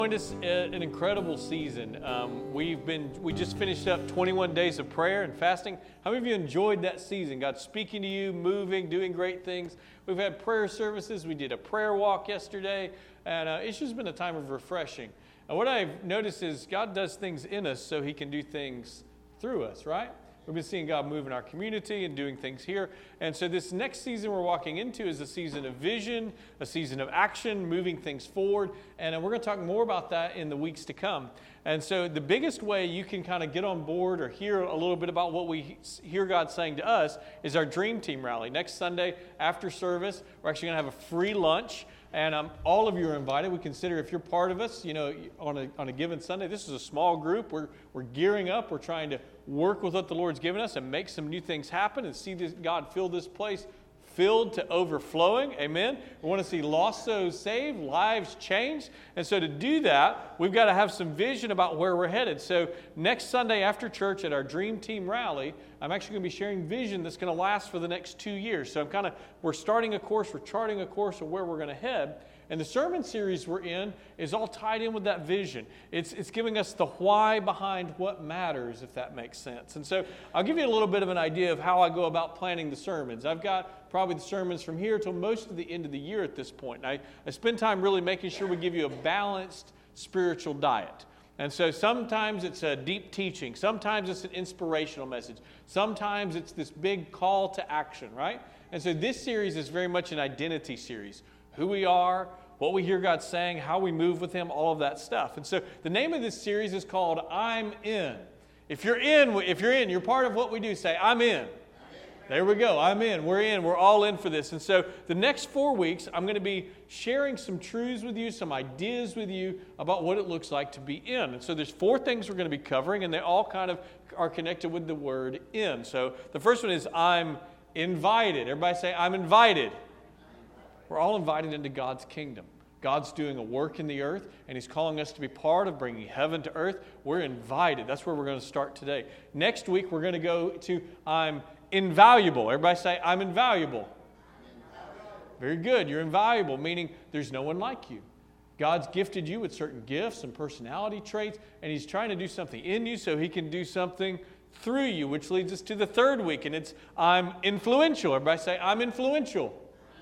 Joined us an incredible season. We just finished up 21 days of prayer and fasting. How many of you enjoyed that season? God speaking to you, moving, doing great things. We've had prayer services. We did a prayer walk yesterday, and it's just been a time of refreshing. And what I've noticed is God does things in us so He can do things through us, right? We've been seeing God move in our community and doing things here. And so this next season we're walking into is a season of vision, a season of action, moving things forward. And we're going to talk more about that in the weeks to come. And so the biggest way you can kind of get on board or hear a little bit about what we hear God saying to us is our Dream Team Rally. Next Sunday after service, we're actually going to have a free lunch. And all of you are invited. We consider if you're part of us, you know, on a given Sunday, this is a small group. We're gearing up. We're trying to work with what the Lord's given us and make some new things happen and see God fill this place filled to overflowing. Amen. We want to see lost souls saved, lives changed. And so to do that, we've got to have some vision about where we're headed. So next Sunday after church at our Dream Team Rally, I'm actually going to be sharing vision that's going to last for the next 2 years. So we're starting a course, we're charting a course of where we're going to head. And the sermon series we're in is all tied in with that vision. It's giving us the why behind what matters, if that makes sense. And so I'll give you a little bit of an idea of how I go about planning the sermons. I've got probably the sermons from here till most of the end of the year at this point. And I spend time really making sure we give you a balanced spiritual diet. And so sometimes it's a deep teaching. Sometimes it's an inspirational message. Sometimes it's this big call to action, right? And so this series is very much an identity series. Who we are, what we hear God saying, how we move with Him, all of that stuff. And so the name of this series is called I'm In. If you're in, you're part of what we do. Say, I'm in. There we go. I'm in. We're in. We're all in for this. And so the next 4 weeks, I'm going to be sharing some truths with you, some ideas with you about what it looks like to be in. And so there's 4 things we're going to be covering, and they all kind of are connected with the word in. So the first one is I'm invited. Everybody say, I'm invited. We're all invited into God's kingdom. God's doing a work in the earth, and He's calling us to be part of bringing heaven to earth. We're invited. That's where we're going to start today. Next week, we're going to go to I'm invaluable. Everybody say, I'm invaluable. Very good. You're invaluable, meaning there's no one like you. God's gifted you with certain gifts and personality traits, and He's trying to do something in you so He can do something through you, which leads us to the third week, and it's I'm influential. Everybody say, I'm influential.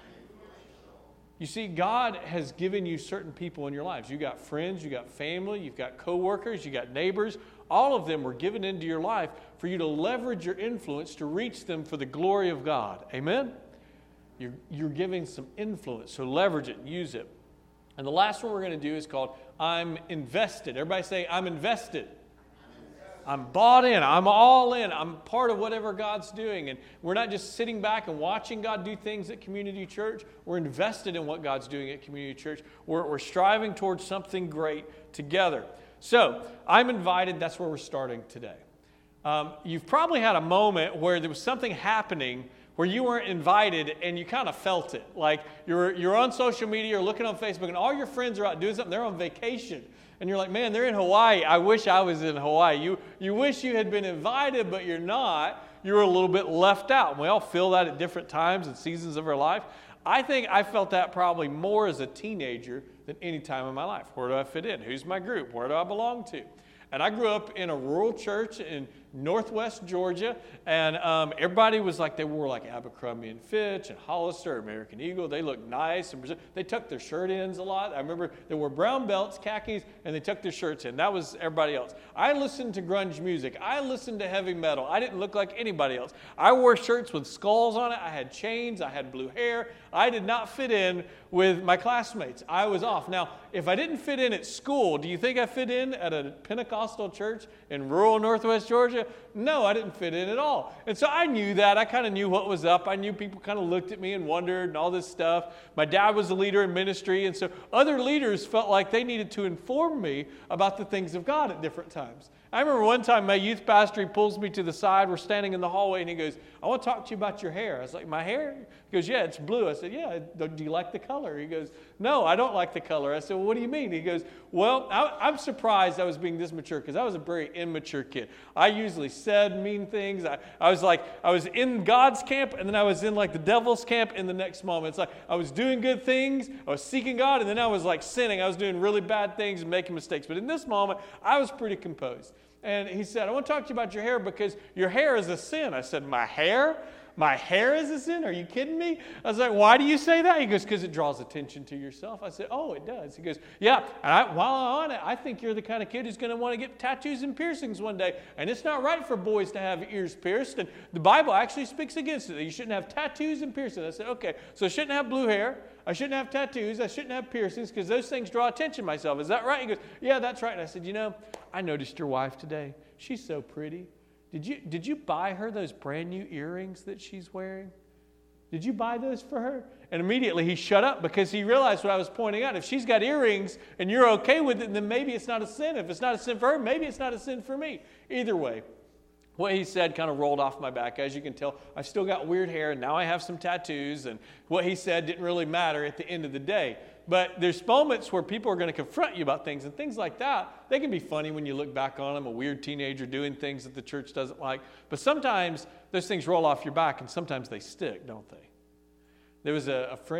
You see, God has given you certain people in your lives. You've got friends, you've got family, you've got coworkers, you've got neighbors. All of them were given into your life for you to leverage your influence to reach them for the glory of God. Amen? You're giving some influence, so leverage it, use it. And the last one we're going to do is called I'm invested. Everybody say, I'm invested. I'm bought in. I'm all in. I'm part of whatever God's doing. And we're not just sitting back and watching God do things at Community Church. We're invested in what God's doing at Community Church. We're striving towards something great together. So, I'm invited. That's where we're starting today. You've probably had a moment where there was something happening where you weren't invited and you kind of felt it. Like you're on social media or looking on Facebook and all your friends are out doing something. They're on vacation. And you're like, man, they're in Hawaii. I wish I was in Hawaii. You wish you had been invited, but you're not. You're a little bit left out. And we all feel that at different times and seasons of our life. I think I felt that probably more as a teenager than any time in my life. Where do I fit in? Who's my group? Where do I belong to? And I grew up in a rural church in northwest Georgia, and everybody was like, they wore like Abercrombie and Fitch and Hollister, American Eagle. They looked nice, and they tucked their shirt ins a lot. I remember they wore brown belts, khakis, and they tucked their shirts in. That was everybody else. I listened to grunge music. I listened to heavy metal. I didn't look like anybody else. I wore shirts with skulls on it. I had chains. I had blue hair. I did not fit in with my classmates. I was off. Now, if I didn't fit in at school, do you think I fit in at a Pentecostal church in rural northwest Georgia? No, I didn't fit in at all. And so I knew that. I kind of knew what was up. I knew people kind of looked at me and wondered and all this stuff. My dad was a leader in ministry, and so other leaders felt like they needed to inform me about the things of God at different times. I remember one time my youth pastor, he pulls me to the side. We're standing in the hallway, and he goes, I want to talk to you about your hair. I was like, my hair? He goes, yeah, it's blue. I said, yeah, do you like the color? He goes, no, I don't like the color. I said, well, what do you mean? He goes, well, I'm surprised I was being this mature mature because I was a very immature kid. I usually said mean things. I was in God's camp, and then I was in like the devil's camp in the next moment. It's like I was doing good things, I was seeking God, and then I was like sinning. I was doing really bad things and making mistakes. But in this moment, I was pretty composed. And he said, I want to talk to you about your hair because your hair is a sin. I said, my hair? My hair is a sin? Are you kidding me? I was like, why do you say that? He goes, because it draws attention to yourself. I said, oh, it does. He goes, yeah. And while I'm on it, I think you're the kind of kid who's going to want to get tattoos and piercings one day. And it's not right for boys to have ears pierced. And the Bible actually speaks against it. You shouldn't have tattoos and piercings. I said, okay. So I shouldn't have blue hair. I shouldn't have tattoos. I shouldn't have piercings because those things draw attention to myself. Is that right? He goes, yeah, that's right. And I said, I noticed your wife today. She's so pretty. Did you buy her those brand new earrings that she's wearing? Did you buy those for her? And immediately he shut up because he realized what I was pointing out. If she's got earrings and you're okay with it, then maybe it's not a sin. If it's not a sin for her, maybe it's not a sin for me. Either way, what he said kind of rolled off my back. As you can tell, I've still got weird hair, and now I have some tattoos, and what he said didn't really matter at the end of the day. But there's moments where people are going to confront you about things, and things like that, they can be funny when you look back on them, a weird teenager doing things that the church doesn't like. But sometimes those things roll off your back, and sometimes they stick, don't they? There was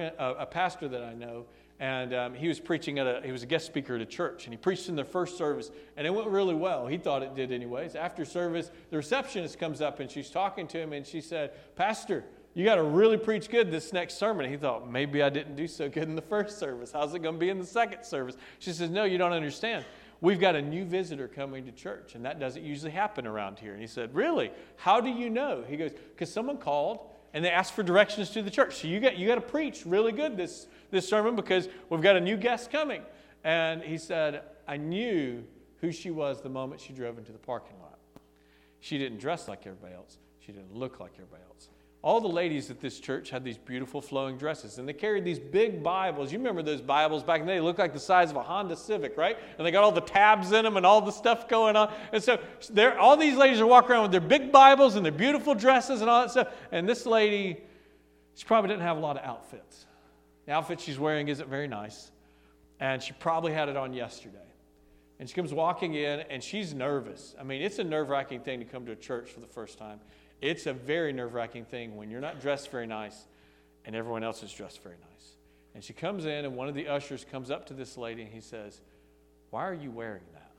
a pastor that I know, and he was preaching he was a guest speaker at a church, and he preached in their first service, and it went really well. He thought it did anyways. After service, the receptionist comes up, and she's talking to him, and she said, Pastor, you got to really preach good this next sermon. And he thought, maybe I didn't do so good in the first service. How's it going to be in the second service? She says, no, you don't understand. We've got a new visitor coming to church, and that doesn't usually happen around here. And he said, really? How do you know? He goes, because someone called, and they asked for directions to the church. So you got to preach really good this sermon because we've got a new guest coming. And he said, I knew who she was the moment she drove into the parking lot. She didn't dress like everybody else. She didn't look like everybody else. All the ladies at this church had these beautiful flowing dresses, and they carried these big Bibles. You remember those Bibles back in the day? They looked like the size of a Honda Civic, right? And they got all the tabs in them and all the stuff going on. And so all these ladies are walking around with their big Bibles and their beautiful dresses and all that stuff. And this lady, she probably didn't have a lot of outfits. The outfit she's wearing isn't very nice, and she probably had it on yesterday. And she comes walking in, and she's nervous. I mean, it's a nerve-wracking thing to come to a church for the first time. It's a very nerve-wracking thing when you're not dressed very nice and everyone else is dressed very nice. And she comes in, and one of the ushers comes up to this lady, and he says, why are you wearing that?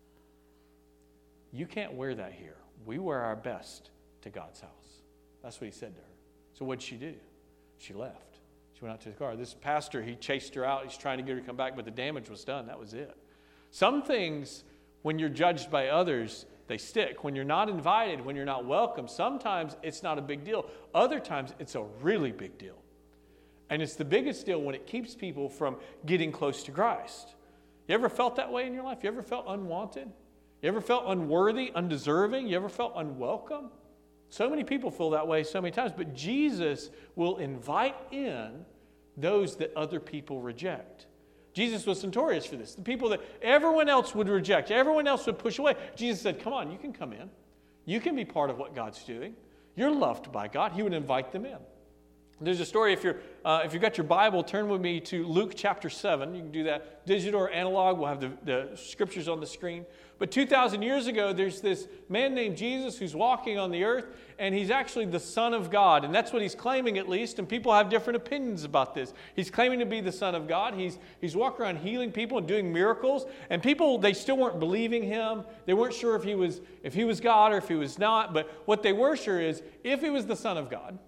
You can't wear that here. We wear our best to God's house. That's what he said to her. So what did she do? She left. She went out to the car. This pastor, he chased her out. He's trying to get her to come back, but the damage was done. That was it. Some things, when you're judged by others, they stick. When you're not invited, when you're not welcome, sometimes it's not a big deal. Other times, it's a really big deal. And it's the biggest deal when it keeps people from getting close to Christ. You ever felt that way in your life? You ever felt unwanted? You ever felt unworthy, undeserving? You ever felt unwelcome? So many people feel that way so many times, but Jesus will invite in those that other people reject. Jesus was notorious for this. The people that everyone else would reject, everyone else would push away. Jesus said, come on, you can come in. You can be part of what God's doing. You're loved by God. He would invite them in. There's a story, if you've got your Bible, turn with me to Luke chapter 7. You can do that digital or analog. We'll have the scriptures on the screen. But 2,000 years ago, there's this man named Jesus who's walking on the earth, and he's actually the Son of God. And that's what he's claiming, at least, and people have different opinions about this. He's claiming to be the Son of God. He's walking around healing people and doing miracles, and people, they still weren't believing him. They weren't sure if he was God or if he was not, but what they were sure is, if he was the Son of God,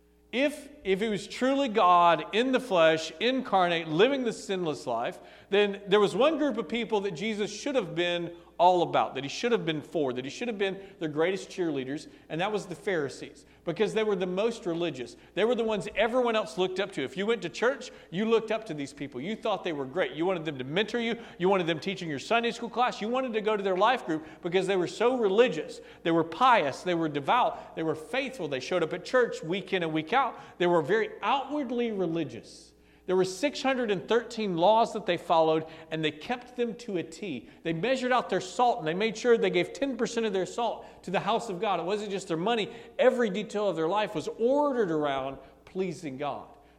if he was truly God in the flesh, incarnate, living the sinless life, then there was one group of people that Jesus should have been all about, that he should have been for, that he should have been their greatest cheerleaders, and that was the Pharisees, because they were the most religious. They were the ones everyone else looked up to. If you went to church, you looked up to these people. You thought they were great. You wanted them to mentor you. You wanted them teaching your Sunday school class. You wanted to go to their life group because they were so religious. They were pious. They were devout. They were faithful. They showed up at church week in and week out. They were very outwardly religious. There were 613 laws that they followed, and they kept them to a T. They measured out their salt, and they made sure they gave 10% of their salt to the house of God. It wasn't just their money. Every detail of their life was ordered around pleasing God.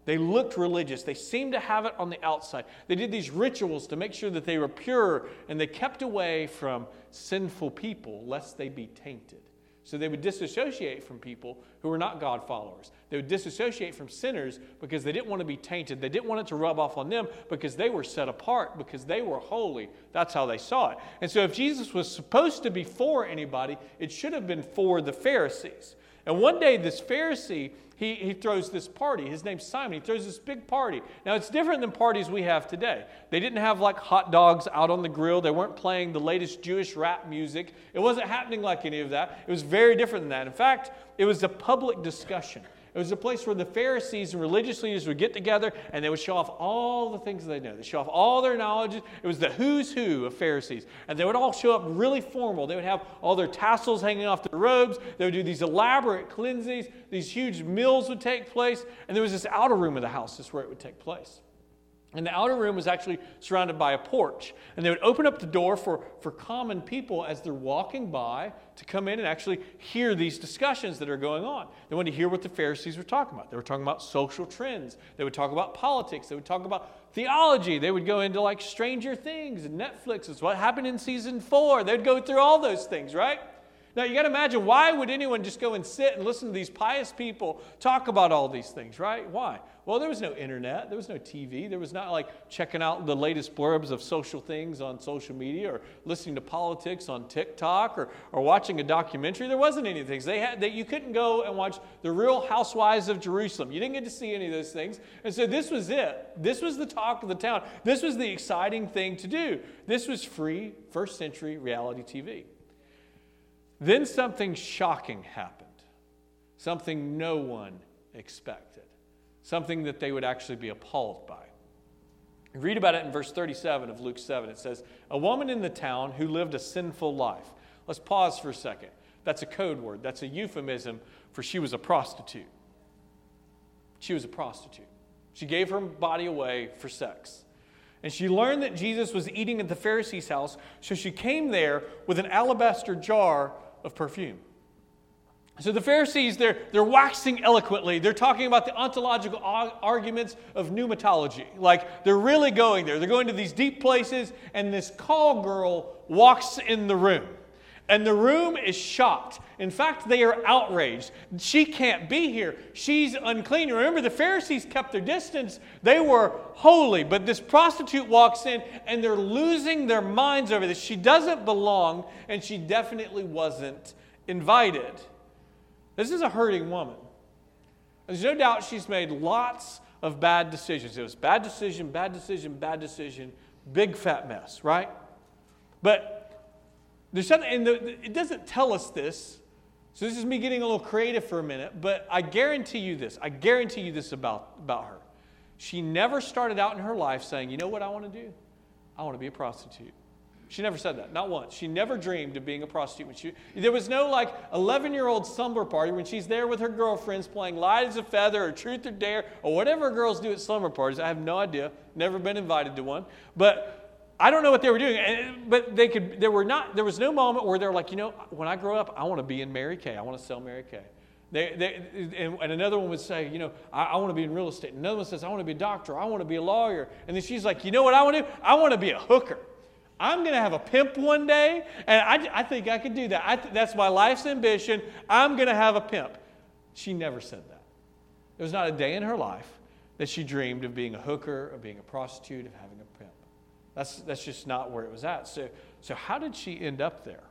They looked religious. They seemed to have it on the outside. They did these rituals to make sure that they were pure, and they kept away from sinful people lest they be tainted. So they would disassociate from people who were not God followers. They would disassociate from sinners because they didn't want to be tainted. They didn't want it to rub off on them because they were set apart, because they were holy. That's how they saw it. And so if Jesus was supposed to be for anybody, it should have been for the Pharisees. And one day this Pharisee, he throws this party. His name's Simon. He throws this big party. Now, it's different than parties we have today. They didn't have like hot dogs out on the grill. They weren't playing the latest Jewish rap music. It wasn't happening like any of that. It was very different than that. In fact, it was a public discussion. It was a place where the Pharisees and religious leaders would get together and they would show off all the things they know. They show off all their knowledge. It was the who's who of Pharisees. And they would all show up really formal. They would have all their tassels hanging off their robes. They would do these elaborate cleansings. These huge meals would take place. And there was this outer room of the house. This is where it would take place. And the outer room was actually surrounded by a porch. And they would open up the door for common people as they're walking by to come in and actually hear these discussions that are going on. They wanted to hear what the Pharisees were talking about. They were talking about social trends. They would talk about politics. They would talk about theology. They would go into like Stranger Things and Netflix. It's what happened in season 4. They would go through all those things, right? Now, you got to imagine, why would anyone just go and sit and listen to these pious people talk about all these things, right? Why? Well, there was no internet. There was no TV. There was not like checking out the latest blurbs of social things on social media or listening to politics on TikTok or watching a documentary. There wasn't any of these things. You couldn't go and watch The Real Housewives of Jerusalem. You didn't get to see any of those things. And so this was it. This was the talk of the town. This was the exciting thing to do. This was free first century reality TV. Then something shocking happened, something no one expected, something that they would actually be appalled by. Read about it in verse 37 of Luke 7. It says, a woman in the town who lived a sinful life. Let's pause for a second. That's a code word. That's a euphemism for she was a prostitute. She was a prostitute. She gave her body away for sex. And she learned that Jesus was eating at the Pharisee's house, so she came there with an alabaster jar of perfume. So the Pharisees, they're waxing eloquently. They're talking about the ontological arguments of pneumatology. Like, they're really going there. They're going to these deep places, and this call girl walks in the room. And the room is shocked. In fact, they are outraged. She can't be here. She's unclean. Remember, the Pharisees kept their distance. They were holy. But this prostitute walks in, and they're losing their minds over this. She doesn't belong, and she definitely wasn't invited. This is a hurting woman. There's no doubt she's made lots of bad decisions. It was bad decision, bad decision, bad decision, big fat mess, right? But there's something, and it doesn't tell us this, so this is me getting a little creative for a minute, but I guarantee you this about her. She never started out in her life saying, you know what I want to do? I want to be a prostitute. She never said that, not once. She never dreamed of being a prostitute. There was no like 11-year-old slumber party when she's there with her girlfriends playing light as a feather or truth or dare or whatever girls do at slumber parties. I have no idea, never been invited to one, but I don't know what they were doing, but there was no moment where they're like, you know, when I grow up, I want to be in Mary Kay. I want to sell Mary Kay. And another one would say, you know, I want to be in real estate. Another one says, I want to be a doctor. I want to be a lawyer. And then she's like, you know what I want to do? I want to be a hooker. I'm going to have a pimp one day, and I think I could do that. That's my life's ambition. I'm going to have a pimp. She never said that. There was not a day in her life that she dreamed of being a hooker, of being a prostitute, of having a pimp. That's just not where it was at. So how did she end up there?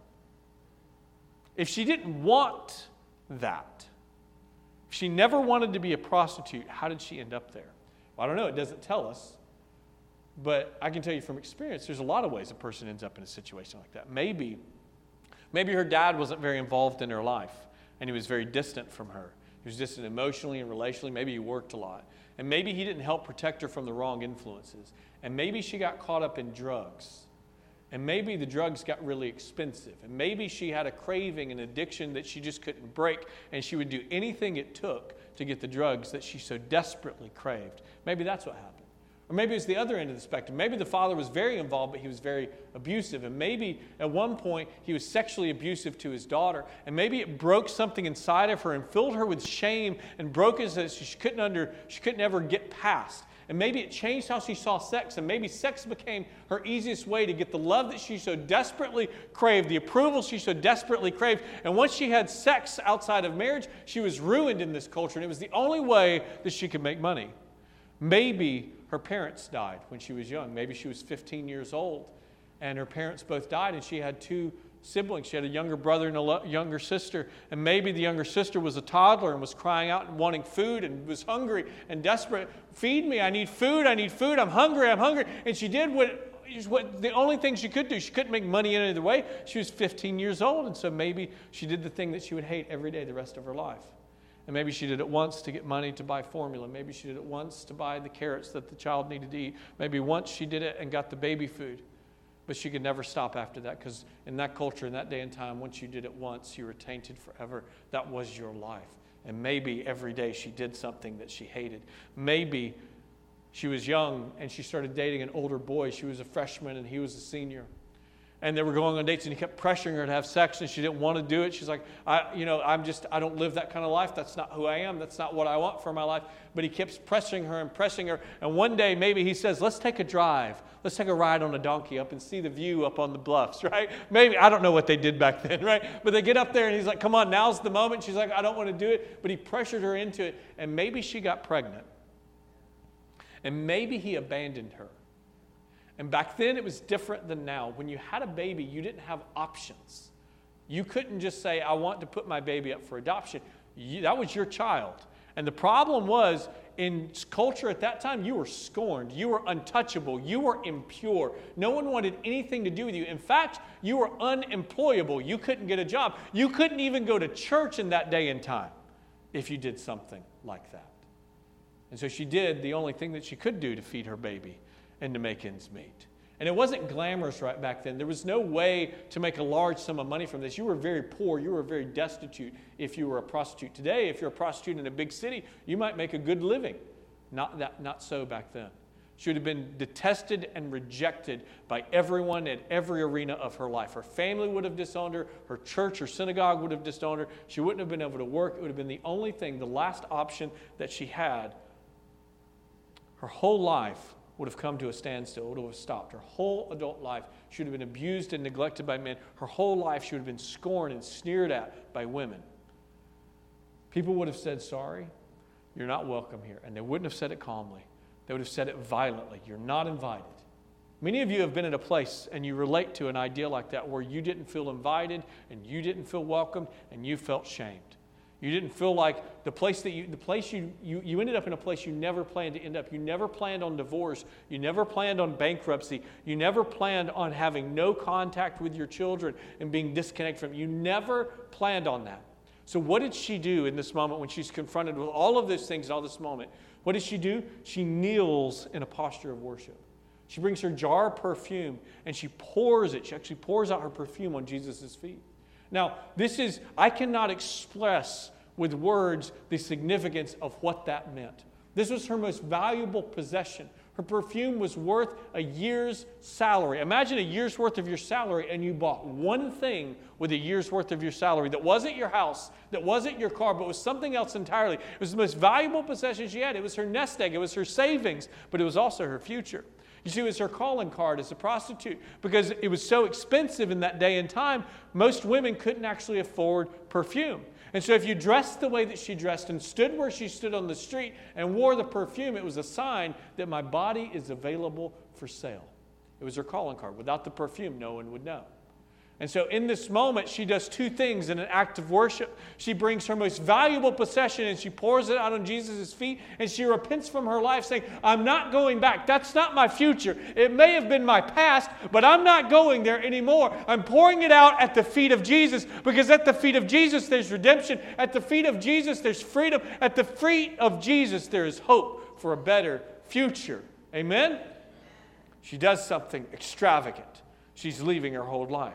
If she didn't want that, if she never wanted to be a prostitute, how did she end up there? Well, I don't know. It doesn't tell us. But I can tell you from experience, there's a lot of ways a person ends up in a situation like that. Maybe her dad wasn't very involved in her life, and he was very distant from her. He was distant emotionally and relationally. Maybe he worked a lot. And maybe he didn't help protect her from the wrong influences. And maybe she got caught up in drugs. And maybe the drugs got really expensive. And maybe she had a craving, an addiction that she just couldn't break. And she would do anything it took to get the drugs that she so desperately craved. Maybe that's what happened. Or maybe it's the other end of the spectrum. Maybe the father was very involved, but he was very abusive. And maybe at one point he was sexually abusive to his daughter. And maybe it broke something inside of her and filled her with shame and broke it so that she couldn't ever get past. And maybe it changed how she saw sex. And maybe sex became her easiest way to get the love that she so desperately craved, the approval she so desperately craved. And once she had sex outside of marriage, she was ruined in this culture. And it was the only way that she could make money. Maybe her parents died when she was young. Maybe she was 15 years old and her parents both died and she had 2 siblings. She had a younger brother and a younger sister. And maybe the younger sister was a toddler and was crying out and wanting food and was hungry and desperate. Feed me, I need food, I'm hungry. And she did what the only thing she could do. She couldn't make money any other way. She was 15 years old, and so maybe she did the thing that she would hate every day the rest of her life. And maybe she did it once to get money to buy formula. Maybe she did it once to buy the carrots that the child needed to eat. Maybe once she did it and got the baby food. But she could never stop after that, because in that culture, in that day and time, once you did it once, you were tainted forever. That was your life. And maybe every day she did something that she hated. Maybe she was young and she started dating an older boy. She was a freshman and he was a senior. And they were going on dates and he kept pressuring her to have sex and she didn't want to do it. She's like, I don't live that kind of life. That's not who I am. That's not what I want for my life. But he keeps pressing her. And one day maybe he says, let's take a drive. Let's take a ride on a donkey up and see the view up on the bluffs, right? Maybe, I don't know what they did back then, right? But they get up there and he's like, come on, now's the moment. She's like, I don't want to do it. But he pressured her into it. And maybe she got pregnant. And maybe he abandoned her. And back then it was different than now. When you had a baby, you didn't have options. You couldn't just say, I want to put my baby up for adoption. That was your child. And the problem was, in culture at that time, you were scorned. You were untouchable. You were impure. No one wanted anything to do with you. In fact, you were unemployable. You couldn't get a job. You couldn't even go to church in that day and time if you did something like that. And so she did the only thing that she could do to feed her baby and to make ends meet. And it wasn't glamorous right back then. There was no way to make a large sum of money from this. You were very poor. You were very destitute if you were a prostitute. Today, if you're a prostitute in a big city, you might make a good living. Not so back then. She would have been detested and rejected by everyone at every arena of her life. Her family would have disowned her. Her church or synagogue would have disowned her. She wouldn't have been able to work. It would have been the only thing, the last option that she had. Her whole life would have come to a standstill. It would have stopped. Her whole adult life, she would have been abused and neglected by men. Her whole life, she would have been scorned and sneered at by women. People would have said, sorry, you're not welcome here. And they wouldn't have said it calmly. They would have said it violently. You're not invited. Many of you have been at a place and you relate to an idea like that where you didn't feel invited and you didn't feel welcomed and you felt shamed. You didn't feel like you ended up in a place you never planned to end up. You never planned on divorce. You never planned on bankruptcy. You never planned on having no contact with your children and being disconnected from them. You never planned on that. So what did she do in this moment when she's confronted with all of those things in all this moment? What does she do? She kneels in a posture of worship. She brings her jar of perfume and she pours it. She actually pours out her perfume on Jesus' feet. Now, I cannot express with words the significance of what that meant. This was her most valuable possession. Her perfume was worth a year's salary. Imagine a year's worth of your salary and you bought one thing with a year's worth of your salary that wasn't your house, that wasn't your car, but was something else entirely. It was the most valuable possession she had. It was her nest egg. It was her savings, but it was also her future. You see, it was her calling card as a prostitute because it was so expensive in that day and time, most women couldn't actually afford perfume. And so if you dressed the way that she dressed and stood where she stood on the street and wore the perfume, it was a sign that my body is available for sale. It was her calling card. Without the perfume, no one would know. And so in this moment, she does two things in an act of worship. She brings her most valuable possession and she pours it out on Jesus' feet and she repents from her life saying, I'm not going back. That's not my future. It may have been my past, but I'm not going there anymore. I'm pouring it out at the feet of Jesus because at the feet of Jesus, there's redemption. At the feet of Jesus, there's freedom. At the feet of Jesus, there is hope for a better future. Amen? She does something extravagant. She's leaving her whole life.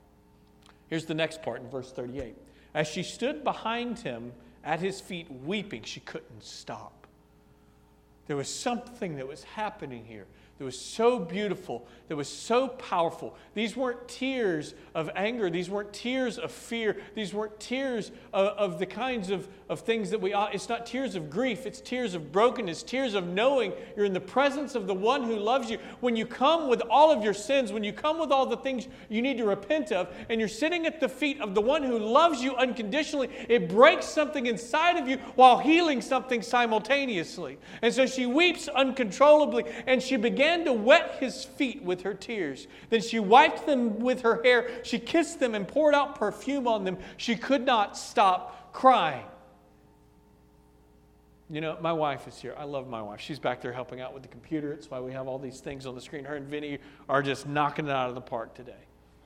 Here's the next part in verse 38. As she stood behind him at his feet weeping, she couldn't stop. There was something that was happening here that was so beautiful, that was so powerful. These weren't tears of anger. These weren't tears of fear. These weren't tears of the kinds of things that we ought. It's not tears of grief. It's tears of brokenness, tears of knowing you're in the presence of the one who loves you. When you come with all of your sins, when you come with all the things you need to repent of, and you're sitting at the feet of the one who loves you unconditionally, it breaks something inside of you while healing something simultaneously. And so she weeps uncontrollably, and she began to wet his feet with her tears. Then she wiped them with her hair. She kissed them and poured out perfume on them. She could not stop crying. You know, my wife is here. I love my wife. She's back there helping out with the computer. It's why we have all these things on the screen. Her and Vinny are just knocking it out of the park today.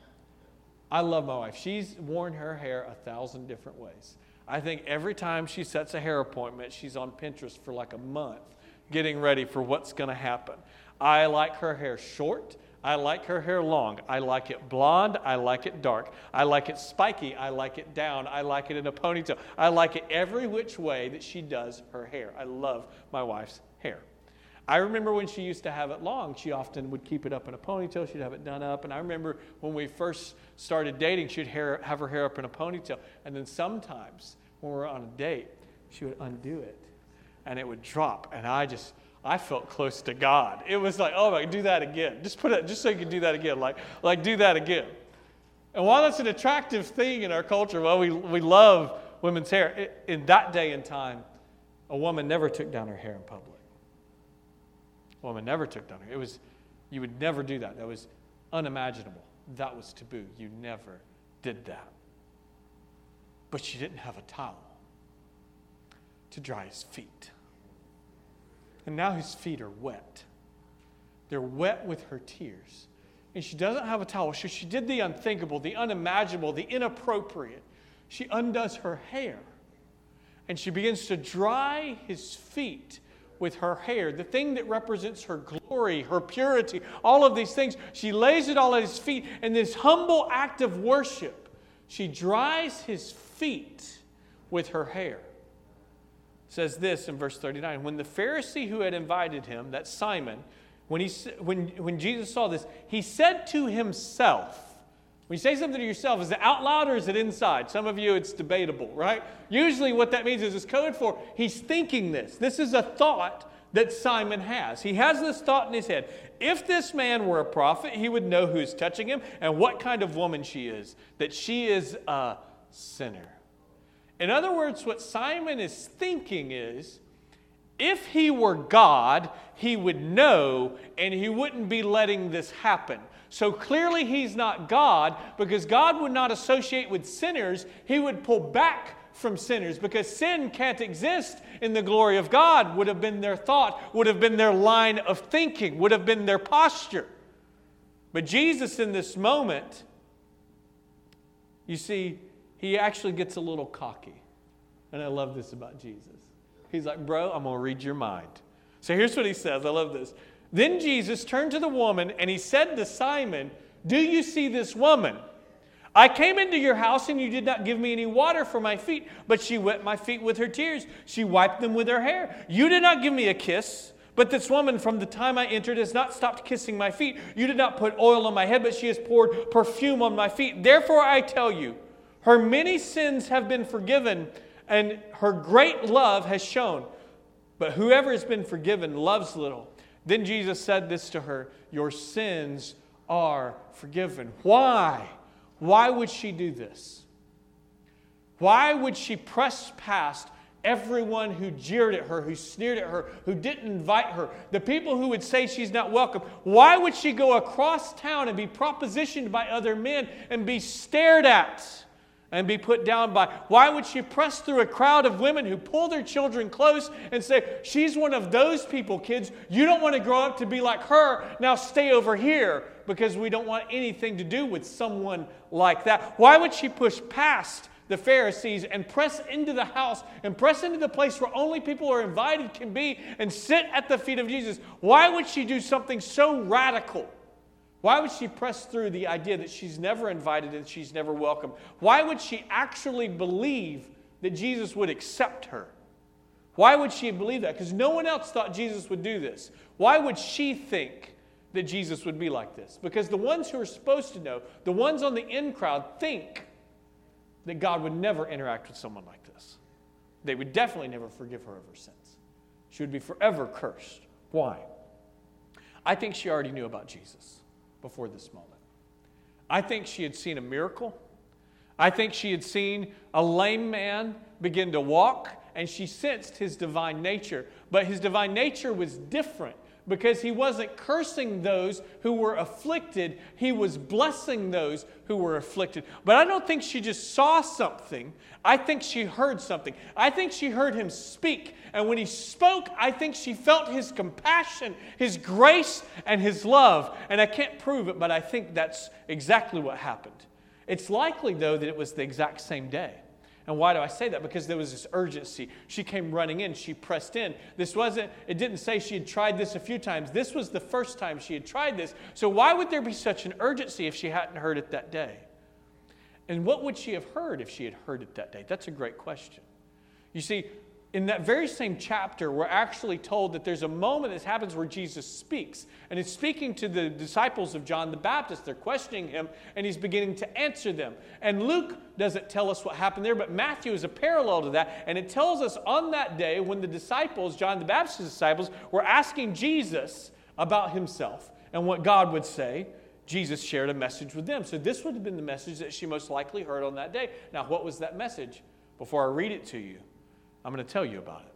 I love my wife. She's worn her hair 1,000 different ways. I think every time she sets a hair appointment, she's on Pinterest for like a month getting ready for what's going to happen. I like her hair short. I like her hair long. I like it blonde. I like it dark. I like it spiky. I like it down. I like it in a ponytail. I like it every which way that she does her hair. I love my wife's hair. I remember when she used to have it long, she often would keep it up in a ponytail. She'd have it done up. And I remember when we first started dating, she'd have her hair up in a ponytail. And then sometimes when we were on a date, she would undo it and it would drop. And I felt close to God. It was like, oh, I can do that again. Just put it, just so you can do that again. Like do that again. And while that's an attractive thing in our culture, well, we love women's hair. In that day and time, a woman never took down her hair in public. A woman never took down her hair. You would never do that. That was unimaginable. That was taboo. You never did that. But she didn't have a towel to dry his feet. And now his feet are wet. They're wet with her tears. And she doesn't have a towel. So she did the unthinkable, the unimaginable, the inappropriate. She undoes her hair. And she begins to dry his feet with her hair, the thing that represents her glory, her purity, all of these things. She lays it all at his feet. In this humble act of worship, she dries his feet with her hair. Says this in verse 39, when the Pharisee who had invited him, that's Simon, when Jesus saw this, he said to himself, when you say something to yourself, is it out loud or is it inside? Some of you, it's debatable, right? Usually what that means is it's code for he's thinking this. This is a thought that Simon has. He has this thought in his head. If this man were a prophet, he would know who's touching him and what kind of woman she is, that she is a sinner. In other words, what Simon is thinking is, if he were God, he would know and he wouldn't be letting this happen. So clearly he's not God, because God would not associate with sinners. He would pull back from sinners, because sin can't exist in the glory of God, would have been their thought, would have been their line of thinking, would have been their posture. But Jesus in this moment, you see, he actually gets a little cocky. And I love this about Jesus. He's like, bro, I'm going to read your mind. So here's what he says. I love this. Then Jesus turned to the woman and he said to Simon, do you see this woman? I came into your house and you did not give me any water for my feet, but she wet my feet with her tears. She wiped them with her hair. You did not give me a kiss, but this woman from the time I entered has not stopped kissing my feet. You did not put oil on my head, but she has poured perfume on my feet. Therefore I tell you, her many sins have been forgiven, and her great love has shown. But whoever has been forgiven loves little. Then Jesus said this to her, your sins are forgiven. Why? Why would she do this? Why would she press past everyone who jeered at her, who sneered at her, who didn't invite her, the people who would say she's not welcome? Why would she go across town and be propositioned by other men and be stared at and be put down by? Why would she press through a crowd of women who pull their children close and say, she's one of those people, kids. You don't want to grow up to be like her. Now stay over here, because we don't want anything to do with someone like that. Why would she push past the Pharisees and press into the house and press into the place where only people who are invited can be and sit at the feet of Jesus? Why would she do something so radical? Why would she press through the idea that she's never invited and she's never welcome? Why would she actually believe that Jesus would accept her? Why would she believe that? Because no one else thought Jesus would do this. Why would she think that Jesus would be like this? Because the ones who are supposed to know, the ones on the in crowd, think that God would never interact with someone like this. They would definitely never forgive her of her sins. She would be forever cursed. Why? I think she already knew about Jesus before this moment. I think she had seen a miracle. I think she had seen a lame man begin to walk, and she sensed his divine nature. But his divine nature was different because he wasn't cursing those who were afflicted. He was blessing those who were afflicted. But I don't think she just saw something. I think she heard something. I think she heard him speak. And when he spoke, I think she felt his compassion, his grace, and his love. And I can't prove it, but I think that's exactly what happened. It's likely, though, that it was the exact same day. And why do I say that? Because there was this urgency. She came running in. She pressed in. It didn't say she had tried this a few times. This was the first time she had tried this. So why would there be such an urgency if she hadn't heard it that day? And what would she have heard if she had heard it that day? That's a great question. You see, in that very same chapter, we're actually told that there's a moment that happens where Jesus speaks. And he's speaking to the disciples of John the Baptist. They're questioning him, and he's beginning to answer them. And Luke doesn't tell us what happened there, but Matthew is a parallel to that. And it tells us on that day when the disciples, John the Baptist's disciples, were asking Jesus about himself and what God would say, Jesus shared a message with them. So this would have been the message that she most likely heard on that day. Now, what was that message? Before I read it to you, I'm going to tell you about it.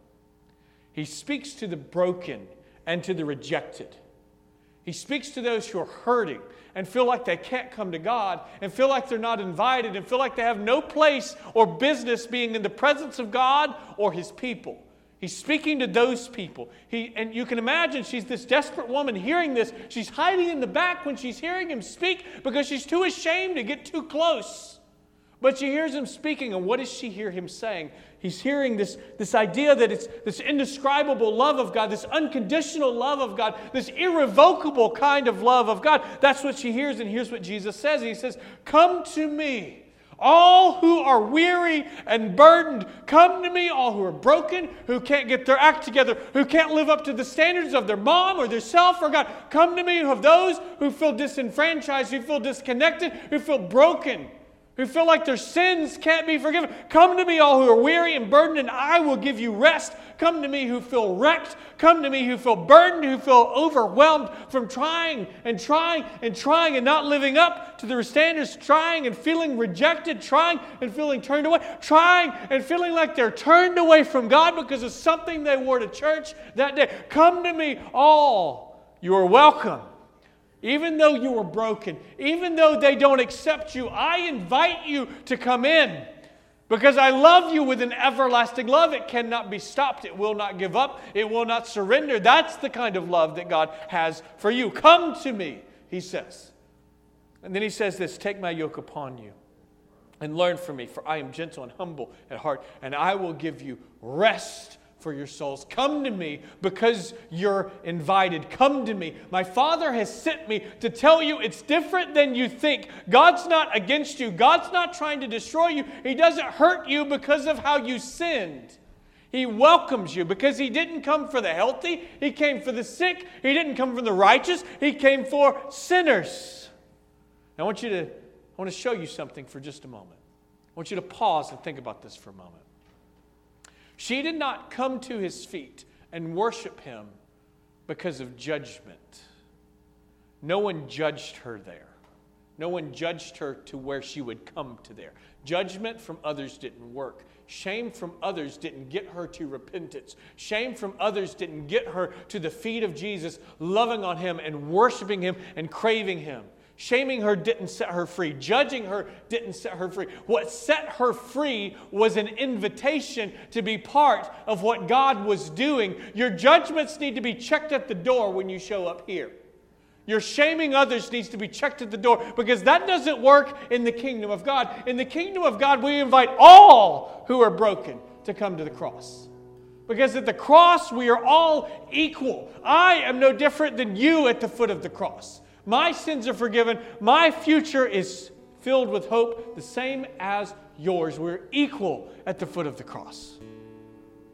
He speaks to the broken and to the rejected. He speaks to those who are hurting and feel like they can't come to God and feel like they're not invited and feel like they have no place or business being in the presence of God or His people. He's speaking to those people. And you can imagine she's this desperate woman hearing this. She's hiding in the back when she's hearing him speak because she's too ashamed to get too close. But she hears him speaking, and what does she hear him saying? He's hearing this idea that it's this indescribable love of God, this unconditional love of God, this irrevocable kind of love of God. That's what she hears, and here's what Jesus says. He says, "Come to me, all who are weary and burdened. Come to me, all who are broken, who can't get their act together, who can't live up to the standards of their mom or their self or God. Come to me, of those who feel disenfranchised, who feel disconnected, who feel broken, who feel like their sins can't be forgiven. Come to me, all who are weary and burdened, and I will give you rest. Come to me who feel wrecked. Come to me who feel burdened, who feel overwhelmed from trying and not living up to the standards, trying and feeling rejected, trying and feeling turned away, trying and feeling like they're turned away from God because of something they wore to church that day. Come to me, all. You are welcome. Even though you are broken, even though they don't accept you, I invite you to come in because I love you with an everlasting love. It cannot be stopped. It will not give up. It will not surrender. That's the kind of love that God has for you. Come to me, he says. And then he says this, take my yoke upon you and learn from me, for I am gentle and humble at heart, and I will give you rest for your souls. Come to me because you're invited. Come to me. My Father has sent me to tell you it's different than you think. God's not against you. God's not trying to destroy you. He doesn't hurt you because of how you sinned. He welcomes you because He didn't come for the healthy. He came for the sick. He didn't come for the righteous. He came for sinners. Now, I want to show you something for just a moment. I want you to pause and think about this for a moment. She did not come to His feet and worship Him because of judgment. No one judged her there. No one judged her to where she would come to there. Judgment from others didn't work. Shame from others didn't get her to repentance. Shame from others didn't get her to the feet of Jesus, loving on Him and worshiping Him and craving Him. Shaming her didn't set her free. Judging her didn't set her free. What set her free was an invitation to be part of what God was doing. Your judgments need to be checked at the door when you show up here. Your shaming others needs to be checked at the door because that doesn't work in the kingdom of God. In the kingdom of God, we invite all who are broken to come to the cross. Because at the cross, we are all equal. I am no different than you at the foot of the cross. My sins are forgiven. My future is filled with hope, the same as yours. We're equal at the foot of the cross.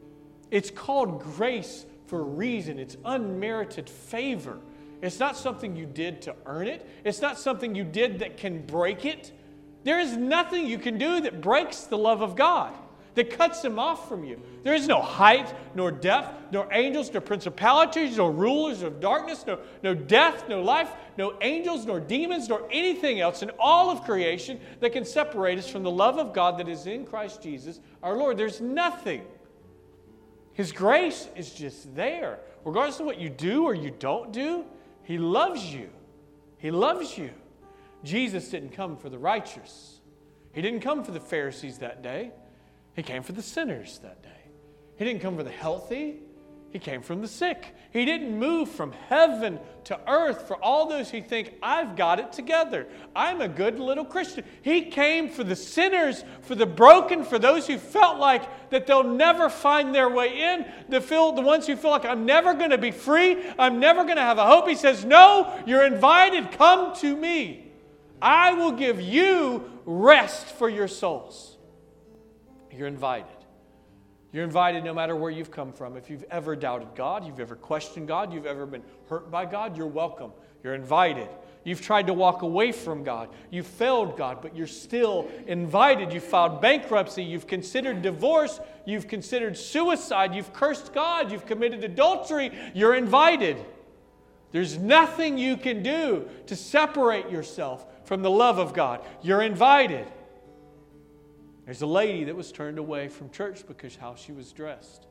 It's called grace for a reason. It's unmerited favor. It's not something you did to earn it. It's not something you did that can break it. There is nothing you can do that breaks the love of God, that cuts Him off from you. There is no height, nor depth, nor angels, nor principalities, nor rulers of darkness, no death, no life, no angels, nor demons, nor anything else in all of creation that can separate us from the love of God that is in Christ Jesus our Lord. There's nothing. His grace is just there. Regardless of what you do or you don't do, He loves you. He loves you. Jesus didn't come for the righteous. He didn't come for the Pharisees that day. He came for the sinners that day. He didn't come for the healthy. He came from the sick. He didn't move from heaven to earth for all those who think, I've got it together. I'm a good little Christian. He came for the sinners, for the broken, for those who felt like that they'll never find their way in, the ones who feel like I'm never going to be free, I'm never going to have a hope. He says, no, you're invited. Come to me. I will give you rest for your souls. You're invited. You're invited no matter where you've come from. If you've ever doubted God, you've ever questioned God, you've ever been hurt by God, you're welcome. You're invited. You've tried to walk away from God. You've failed God, but you're still invited. You've filed bankruptcy. You've considered divorce. You've considered suicide. You've cursed God. You've committed adultery. You're invited. There's nothing you can do to separate yourself from the love of God. You're invited. There's a lady that was turned away from church because how she was dressed.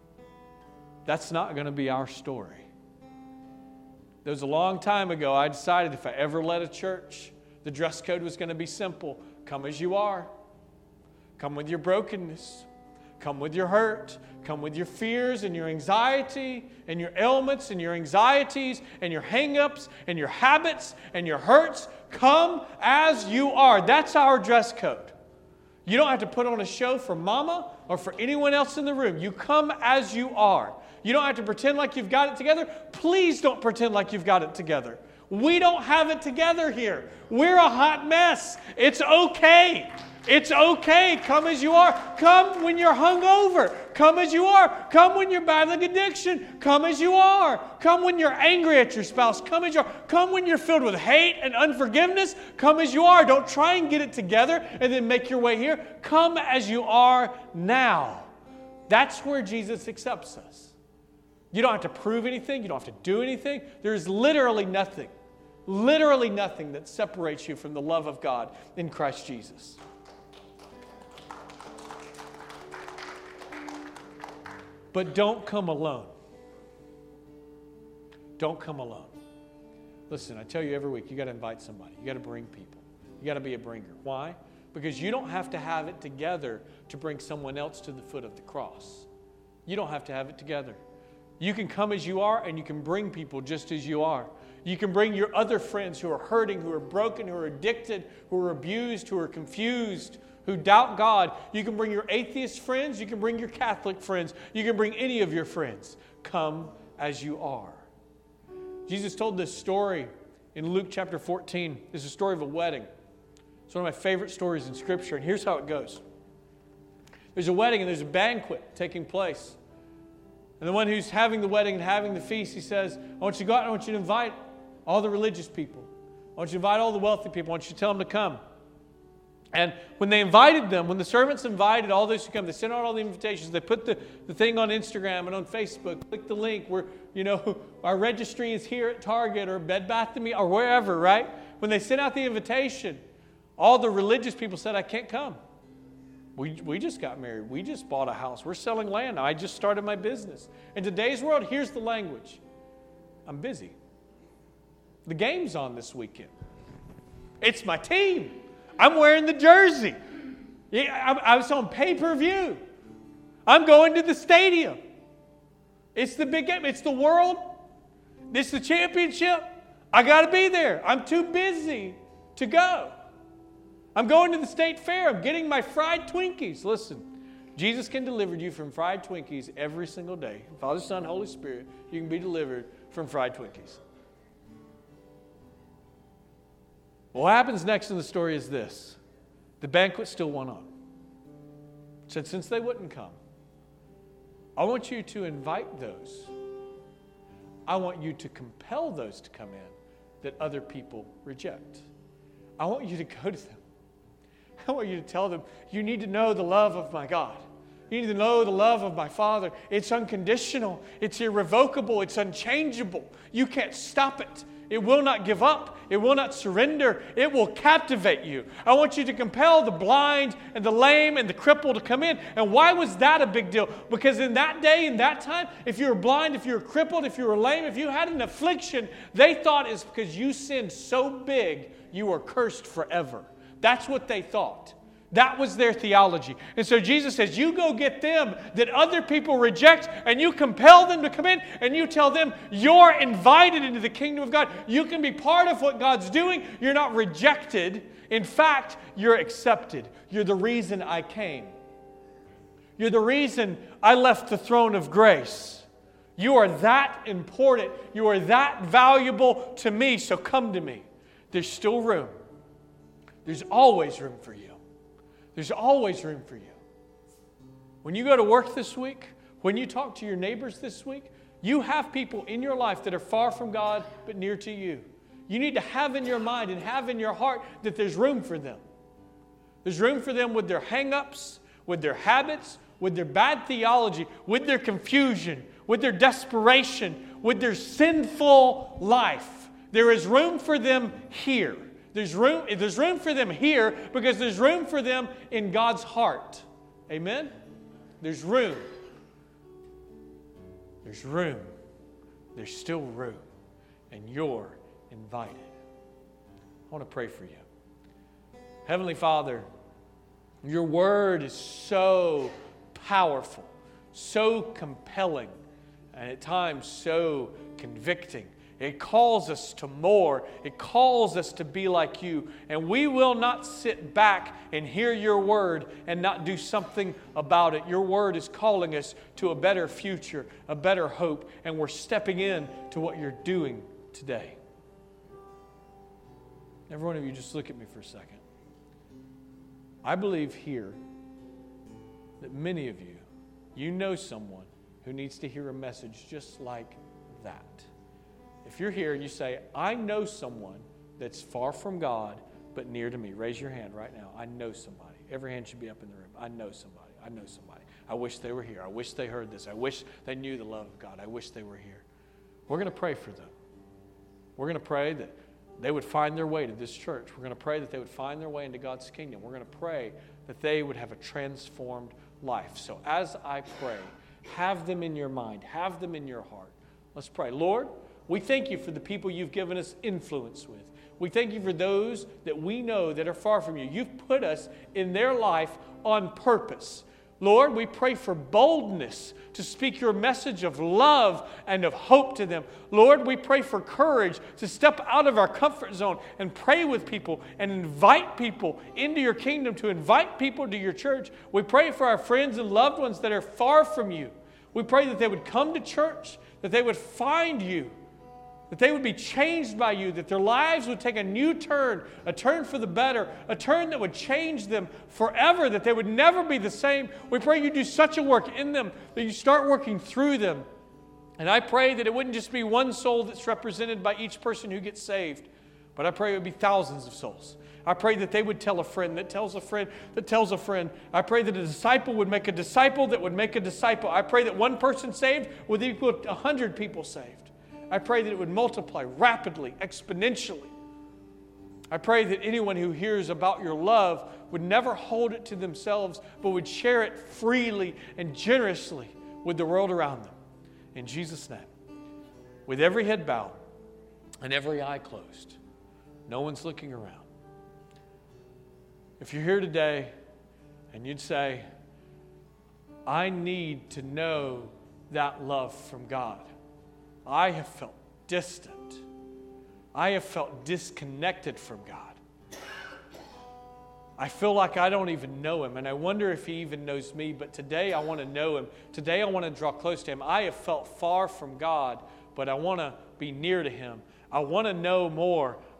That's not going to be our story. There was a long time ago, I decided if I ever led a church, the dress code was going to be simple. Come as you are. Come with your brokenness. Come with your hurt. Come with your fears and your anxiety and your ailments and your anxieties and your hang-ups and your habits and your hurts. Come as you are. That's our dress code. You don't have to put on a show for mama or for anyone else in the room. You come as you are. You don't have to pretend like you've got it together. Please don't pretend like you've got it together. We don't have it together here. We're a hot mess. It's okay. It's okay. Come as you are. Come when you're hungover. Come as you are. Come when you're battling addiction. Come as you are. Come when you're angry at your spouse. Come as you are. Come when you're filled with hate and unforgiveness. Come as you are. Don't try and get it together and then make your way here. Come as you are now. That's where Jesus accepts us. You don't have to prove anything. You don't have to do anything. There's literally nothing that separates you from the love of God in Christ Jesus. But don't come alone. Don't come alone. Listen, I tell you every week, you got to invite somebody. You got to bring people. You got to be a bringer. Why? Because you don't have to have it together to bring someone else to the foot of the cross. You don't have to have it together. You can come as you are, and you can bring people just as you are. You can bring your other friends who are hurting, who are broken, who are addicted, who are abused, who are confused, who doubt God. You can bring your atheist friends. You can bring your Catholic friends. You can bring any of your friends. Come as you are. Jesus told this story in Luke chapter 14. It's a story of a wedding. It's one of my favorite stories in Scripture, and here's how it goes. There's a wedding and there's a banquet taking place. And the one who's having the wedding and having the feast, he says, I want you to go out and I want you to invite all the religious people. I want you to invite all the wealthy people. I want you to tell them to come. And when they invited them, when the servants invited all those who come, they sent out all the invitations. They put the thing on Instagram and on Facebook. Click the link where, our registry is here at Target or Bed Bath & Beyond or wherever, right? When they sent out the invitation, all the religious people said, I can't come. We just got married. We just bought a house. We're selling land. I just started my business. In today's world, here's the language. I'm busy. The game's on this weekend. It's my team. I'm wearing the jersey. I was on pay-per-view. I'm going to the stadium. It's the big game. It's the world. It's the championship. I got to be there. I'm too busy to go. I'm going to the state fair. I'm getting my fried Twinkies. Listen, Jesus can deliver you from fried Twinkies every single day. Father, Son, Holy Spirit, you can be delivered from fried Twinkies. What happens next in the story is this. The banquet still went on. Since they wouldn't come, I want you to invite those. I want you to compel those to come in that other people reject. I want you to go to them. I want you to tell them, you need to know the love of my God. You need to know the love of my Father. It's unconditional. It's irrevocable. It's unchangeable. You can't stop it. It will not give up. It will not surrender. It will captivate you. I want you to compel the blind and the lame and the crippled to come in. And why was that a big deal? Because in that day, in that time, if you were blind, if you were crippled, if you were lame, if you had an affliction, they thought it's because you sinned so big, you were cursed forever. That's what they thought. That was their theology. And so Jesus says, you go get them that other people reject, and you compel them to come in, and you tell them you're invited into the kingdom of God. You can be part of what God's doing. You're not rejected. In fact, you're accepted. You're the reason I came. You're the reason I left the throne of grace. You are that important. You are that valuable to me, so come to me. There's still room. There's always room for you. There's always room for you. When you go to work this week, when you talk to your neighbors this week, you have people in your life that are far from God but near to you. You need to have in your mind and have in your heart that there's room for them. There's room for them with their hang-ups, with their habits, with their bad theology, with their confusion, with their desperation, with their sinful life. There is room for them here. There's room for them here because there's room for them in God's heart. Amen? There's room. There's room. There's still room. And you're invited. I want to pray for you. Heavenly Father, your word is so powerful, so compelling, and at times so convicting. It calls us to more. It calls us to be like you. And we will not sit back and hear your word and not do something about it. Your word is calling us to a better future, a better hope, and we're stepping in to what you're doing today. Every one of you, just look at me for a second. I believe here that many of you, you know someone who needs to hear a message just like that. If you're here and you say, I know someone that's far from God but near to me, raise your hand right now. I know somebody. Every hand should be up in the room. I know somebody. I know somebody. I wish they were here. I wish they heard this. I wish they knew the love of God. I wish they were here. We're going to pray for them. We're going to pray that they would find their way to this church. We're going to pray that they would find their way into God's kingdom. We're going to pray that they would have a transformed life. So as I pray, have them in your mind. Have them in your heart. Let's pray. Lord, we thank you for the people you've given us influence with. We thank you for those that we know that are far from you. You've put us in their life on purpose. Lord, we pray for boldness to speak your message of love and of hope to them. Lord, we pray for courage to step out of our comfort zone and pray with people and invite people into your kingdom, to invite people to your church. We pray for our friends and loved ones that are far from you. We pray that they would come to church, that they would find you, that they would be changed by you, that their lives would take a new turn, a turn for the better, a turn that would change them forever, that they would never be the same. We pray you do such a work in them, that you start working through them. And I pray that it wouldn't just be one soul that's represented by each person who gets saved, but I pray it would be thousands of souls. I pray that they would tell a friend that tells a friend that tells a friend. I pray that a disciple would make a disciple that would make a disciple. I pray that one person saved would equal 100 people saved. I pray that it would multiply rapidly, exponentially. I pray that anyone who hears about your love would never hold it to themselves, but would share it freely and generously with the world around them. In Jesus' name, with every head bowed and every eye closed, no one's looking around. If you're here today and you'd say, I need to know that love from God. I have felt distant. I have felt disconnected from God. I feel like I don't even know Him, and I wonder if He even knows me, but today I want to know Him. Today I want to draw close to Him. I have felt far from God, but I want to be near to Him. I want to know more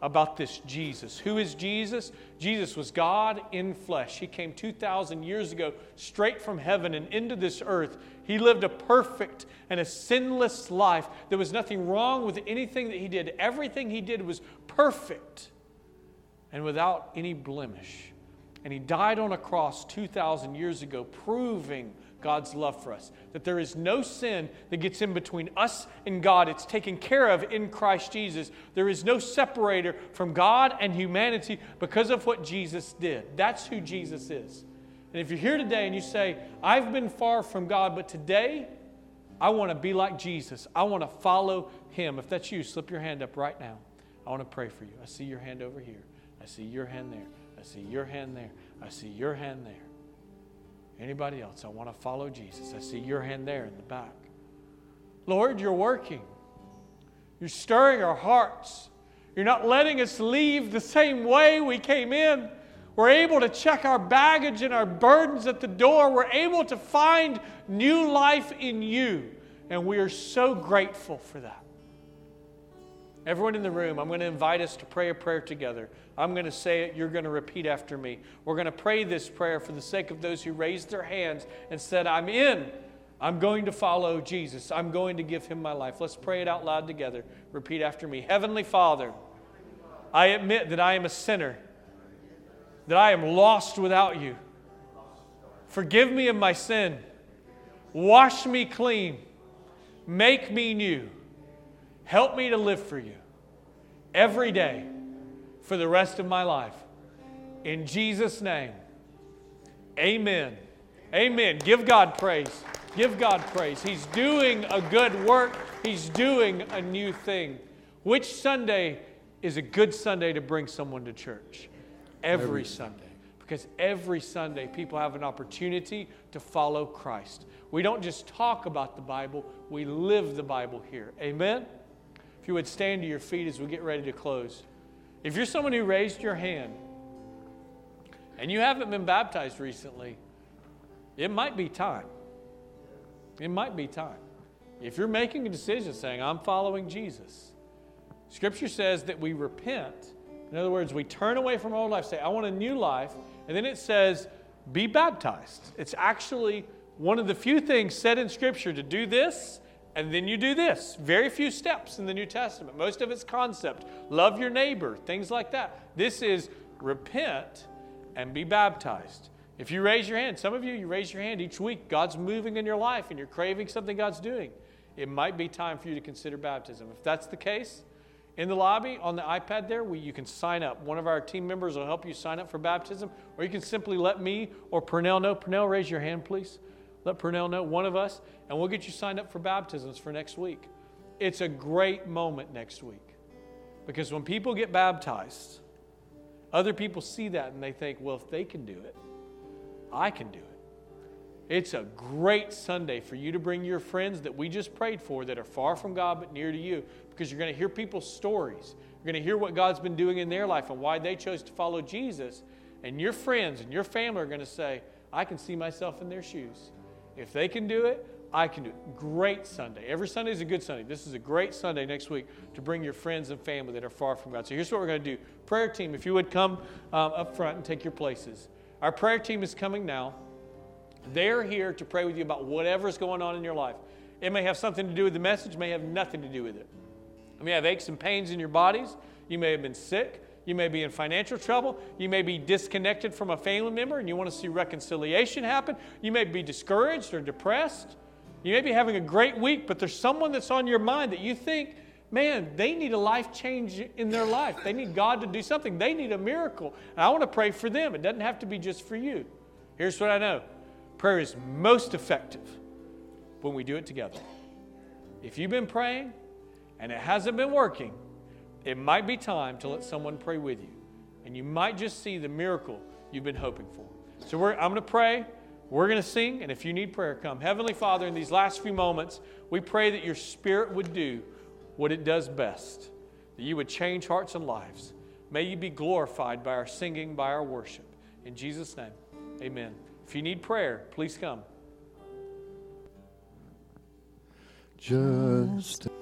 about this Jesus. Who is Jesus? Jesus was God in flesh. He came 2,000 years ago straight from heaven and into this earth. He lived a perfect and a sinless life. There was nothing wrong with anything that He did. Everything He did was perfect and without any blemish. And He died on a cross 2,000 years ago, proving God's love for us. That there is no sin that gets in between us and God. It's taken care of in Christ Jesus. There is no separator from God and humanity because of what Jesus did. That's who Jesus is. And if you're here today and you say, I've been far from God, but today I want to be like Jesus. I want to follow Him. If that's you, slip your hand up right now. I want to pray for you. I see your hand over here. I see your hand there. I see your hand there. I see your hand there. Anybody else? I want to follow Jesus. I see your hand there in the back. Lord, you're working. You're stirring our hearts. You're not letting us leave the same way we came in. We're able to check our baggage and our burdens at the door. We're able to find new life in you. And we are so grateful for that. Everyone in the room, I'm going to invite us to pray a prayer together. I'm going to say it. You're going to repeat after me. We're going to pray this prayer for the sake of those who raised their hands and said, I'm in. I'm going to follow Jesus. I'm going to give Him my life. Let's pray it out loud together. Repeat after me. Heavenly Father, I admit that I am a sinner, that I am lost without You. Forgive me of my sin. Wash me clean. Make me new. Help me to live for You every day for the rest of my life. In Jesus' name, amen. Amen. Give God praise. Give God praise. He's doing a good work. He's doing a new thing. Which Sunday is a good Sunday to bring someone to church? Every Sunday. Because every Sunday people have an opportunity to follow Christ. We don't just talk about the Bible, we live the Bible here. Amen? If you would stand to your feet as we get ready to close. If you're someone who raised your hand and you haven't been baptized recently, it might be time. It might be time. If you're making a decision saying, I'm following Jesus, Scripture says that we repent. In other words, we turn away from our old life, say, I want a new life. And then it says, be baptized. It's actually one of the few things said in Scripture to do this, and then you do this. Very few steps in the New Testament. Most of it's concept. Love your neighbor, things like that. This is repent and be baptized. If you raise your hand, some of you raise your hand each week. God's moving in your life and you're craving something God's doing. It might be time for you to consider baptism. If that's the case, in the lobby on the iPad there, you can sign up. One of our team members will help you sign up for baptism, or you can simply let me or Pernell know. Pernell, raise your hand, please. Let Pernell know, one of us, and we'll get you signed up for baptisms for next week. It's a great moment next week. Because when people get baptized, other people see that and they think, well, if they can do it, I can do it. It's a great Sunday for you to bring your friends that we just prayed for that are far from God but near to you, because you're going to hear people's stories. You're going to hear what God's been doing in their life and why they chose to follow Jesus. And your friends and your family are going to say, I can see myself in their shoes. If they can do it, I can do it. Great Sunday. Every Sunday is a good Sunday. This is a great Sunday next week to bring your friends and family that are far from God. So here's what we're going to do. Prayer team, if you would come up front and take your places. Our prayer team is coming now. They're here to pray with you about whatever's going on in your life. It may have something to do with the message, may have nothing to do with it. You may have aches and pains in your bodies. You may have been sick. You may be in financial trouble. You may be disconnected from a family member and you want to see reconciliation happen. You may be discouraged or depressed. You may be having a great week, but there's someone that's on your mind that you think, man, they need a life change in their life. They need God to do something. They need a miracle. And I want to pray for them. It doesn't have to be just for you. Here's what I know. Prayer is most effective when we do it together. If you've been praying and it hasn't been working, it might be time to let someone pray with you. And you might just see the miracle you've been hoping for. So I'm going to pray. We're going to sing. And if you need prayer, come. Heavenly Father, in these last few moments, we pray that your Spirit would do what it does best. That you would change hearts and lives. May you be glorified by our singing, by our worship. In Jesus' name, amen. If you need prayer, please come. Just